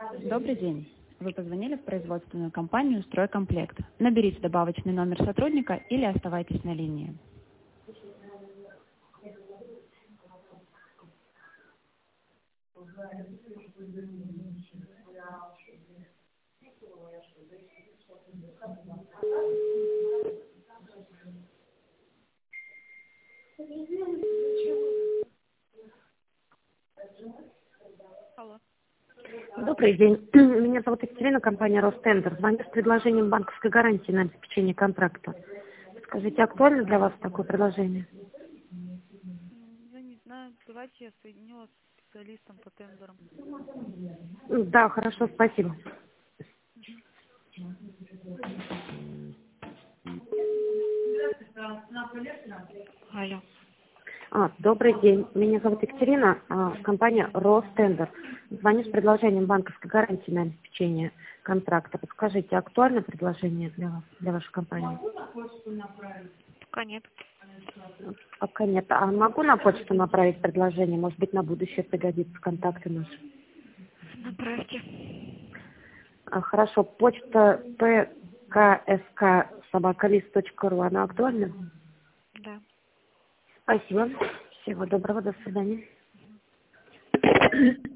Добрый день. Вы позвонили в производственную компанию «Стройкомплект». Наберите добавочный номер сотрудника или оставайтесь на линии. Алло. Добрый день. Меня зовут Екатерина, компания «Ростендер». Звоню с предложением банковской гарантии на обеспечение контракта. Скажите, актуально для вас такое предложение? Я не знаю, давайте я соединю вас с специалистом по тендерам. Да, хорошо, спасибо. Алло. Добрый день. Меня зовут Екатерина, компания «Ростендер». Звоню с предложением банковской гарантии на обеспечение контракта. Подскажите, актуально предложение для вас, для вашей компании? Пока нет. Пока нет. А могу на почту направить предложение? Может быть, на будущее пригодится контакты наши? Направьте. Хорошо. Почта pksk@list.ru. Она актуальна? Да. Спасибо. Всего доброго. До свидания.